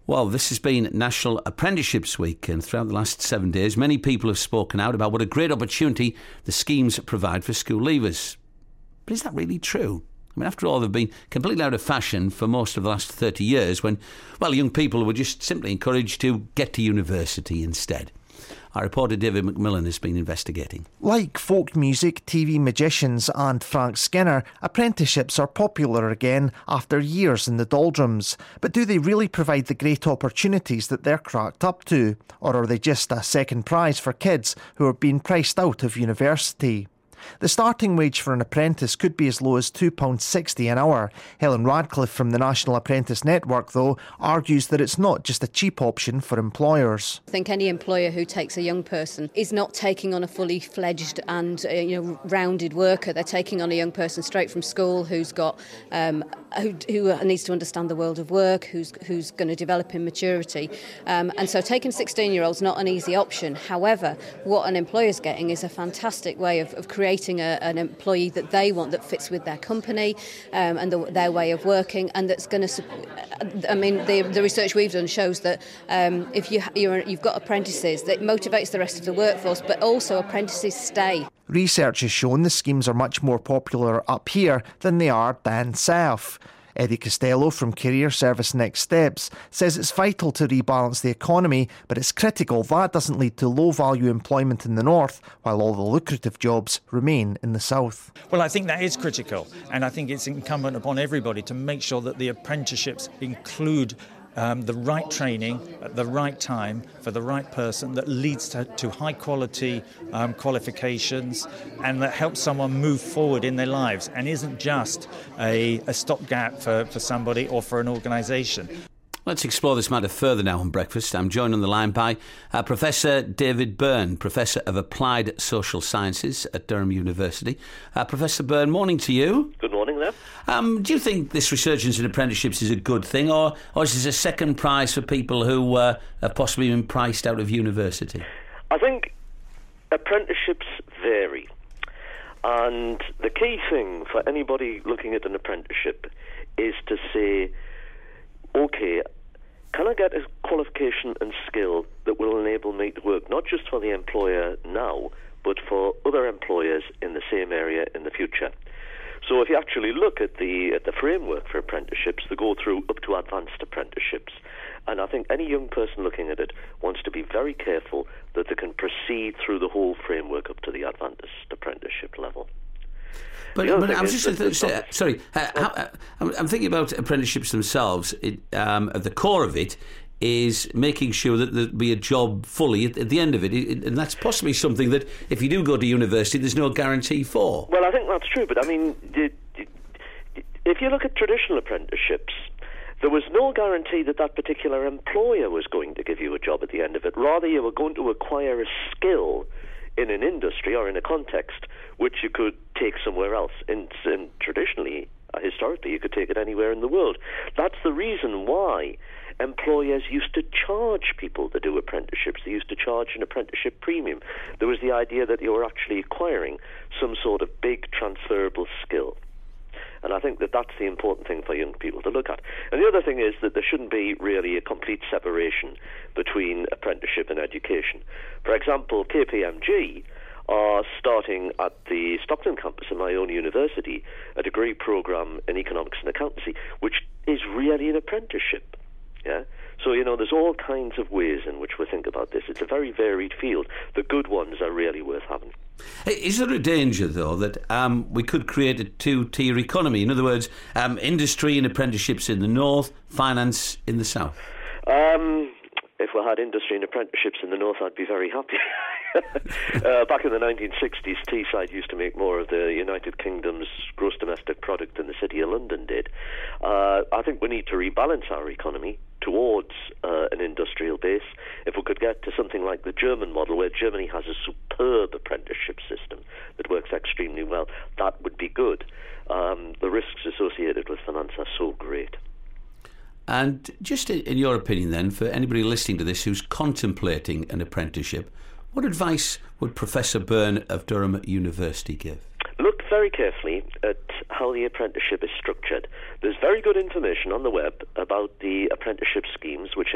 Well, this has been National Apprenticeships Week, and throughout the last 7 days, many people have spoken out about what a great opportunity the schemes provide for school leavers. But is that really true? I mean, after all, they've been completely out of fashion for most of the last 30 years when, well, young people were just simply encouraged to get to university instead. Our reporter David McMillan has been investigating. Like folk music, TV magicians and Frank Skinner, apprenticeships are popular again after years in the doldrums. But do they really provide the great opportunities that they're cracked up to? Or are they just a second prize for kids who are being priced out of university? The starting wage for an apprentice could be as low as £2.60 an hour. Helen Radcliffe from the National Apprentice Network, though, argues that it's not just a cheap option for employers. I think any employer who takes a young person is not taking on a fully fledged and rounded worker. They're taking on a young person straight from school who's got who needs to understand the world of work, who's going to develop in maturity. And so taking 16-year-olds is not an easy option. However, what an employer's getting is a fantastic way of creating an employee that they want, that fits with their company and their way of working, and that's going to. I mean, the research we've done shows that if you've got apprentices, that motivates the rest of the workforce, but also apprentices stay. Research has shown the schemes are much more popular up here than they are down south. Eddie Costello from Career Service Next Steps says it's vital to rebalance the economy, but it's critical that doesn't lead to low-value employment in the north, while all the lucrative jobs remain in the south. Well, I think that is critical, and I think it's incumbent upon everybody to make sure that the apprenticeships include the right training at the right time for the right person that leads to high quality qualifications and that helps someone move forward in their lives and isn't just a stopgap for somebody or for an organisation. Let's explore this matter further now on Breakfast. I'm joined on the line by Professor David Byrne, Professor of Applied Social Sciences at Durham University. Professor Byrne, morning to you. Good morning there. Do you think this resurgence in apprenticeships is a good thing, or is this a second prize for people who have possibly been priced out of university? I think apprenticeships vary. And the key thing for anybody looking at an apprenticeship is to say, OK, can I get a qualification and skill that will enable me to work not just for the employer now, but for other employers in the same area in the future? So if you actually look at the framework for apprenticeships, they go through up to advanced apprenticeships. And I think any young person looking at it wants to be very careful that they can proceed through the whole framework up to the advanced apprenticeship level. But I was just sorry. I'm thinking about apprenticeships themselves. At the core of it is making sure that there'll be a job fully at the end of it, and that's possibly something that if you do go to university, there's no guarantee for. Well, I think that's true, but I mean, if you look at traditional apprenticeships, there was no guarantee that that particular employer was going to give you a job at the end of it. Rather, you were going to acquire a skill in an industry or in a context which you could take somewhere else. And traditionally, historically, you could take it anywhere in the world. That's the reason why employers used to charge people to do apprenticeships. They used to charge an apprenticeship premium. There was the idea that you were actually acquiring some sort of big transferable skill. And I think that that's the important thing for young people to look at. And the other thing is that there shouldn't be really a complete separation between apprenticeship and education. For example, KPMG are starting at the Stockton campus of my own university a degree programme in economics and accountancy, which is really an apprenticeship. Yeah. So, there's all kinds of ways in which we think about this. It's a very varied field. The good ones are really worth having. Is there a danger, though, that we could create a two-tier economy? In other words, industry and apprenticeships in the north, finance in the south? If we had industry and apprenticeships in the north, I'd be very happy. Back in the 1960s, Teesside used to make more of the United Kingdom's gross domestic product than the City of London did. I think we need to rebalance our economy towards an industrial base. If we could get to something like the German model, where Germany has a superb apprenticeship system that works extremely well, that would be good. The risks associated with finance are so great. And just in your opinion then, for anybody listening to this who's contemplating an apprenticeship, what advice would Professor Byrne of Durham University give? Look very carefully at how the apprenticeship is structured. There's very good information on the web about the apprenticeship schemes which